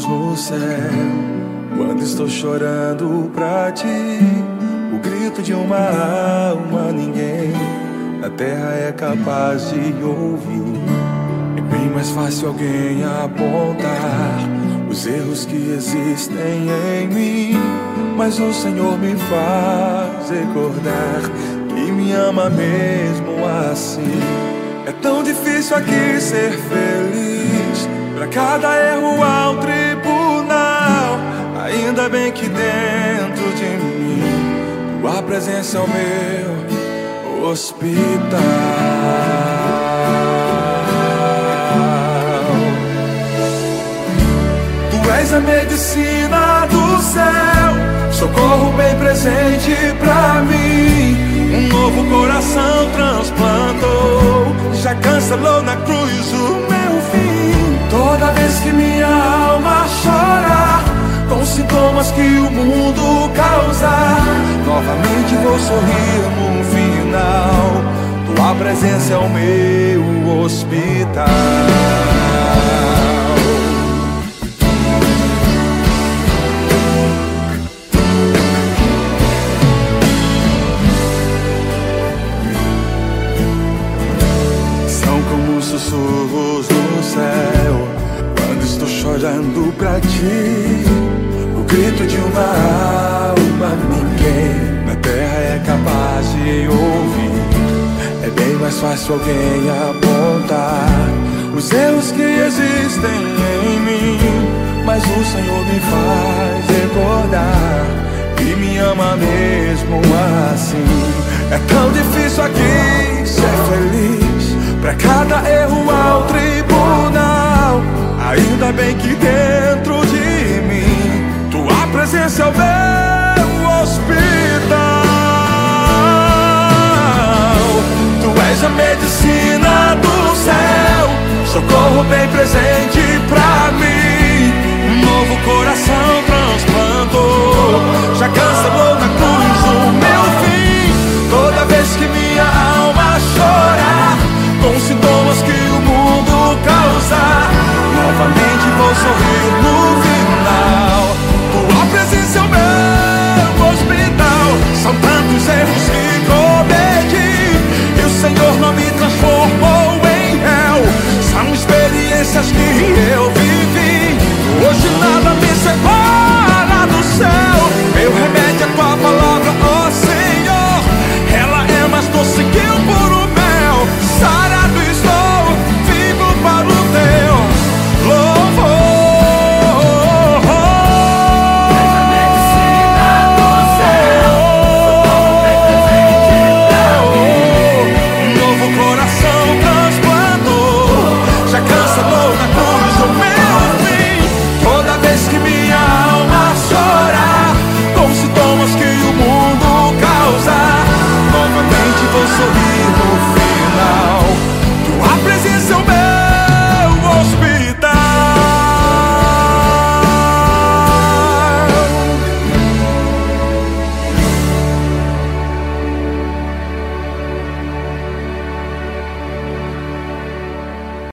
no céu, quando estou chorando pra ti, o grito de uma alma ninguém na terra é capaz de ouvir. É bem mais fácil alguém apontar os erros que existem em mim, mas o Senhor me faz recordar que me ama mesmo assim. É tão difícil aqui ser feliz, pra cada erro há um tribunal. Ainda bem que dentro de mim tua presença é o meu hospital. Tu és a medicina do céu, socorro bem presente pra mim. Um novo coração transplantou, já cancelou na cruz o meu fim. Toda vez que minha alma chora com sintomas que o mundo causa, novamente vou sorrir no final. Tua presença é o meu hospital. Sussurros no céu, quando estou chorando pra ti, o grito de uma alma ninguém na terra é capaz de ouvir. É bem mais fácil alguém apontar os erros que existem em mim, mas o Senhor me faz recordar que me ama mesmo assim. É tão difícil aqui ser feliz, pra cada erro há um tribunal. Ainda bem que dentro de mim tua presença é o meu hospital. Tu és a medicina do céu, socorro bem presente pra mim.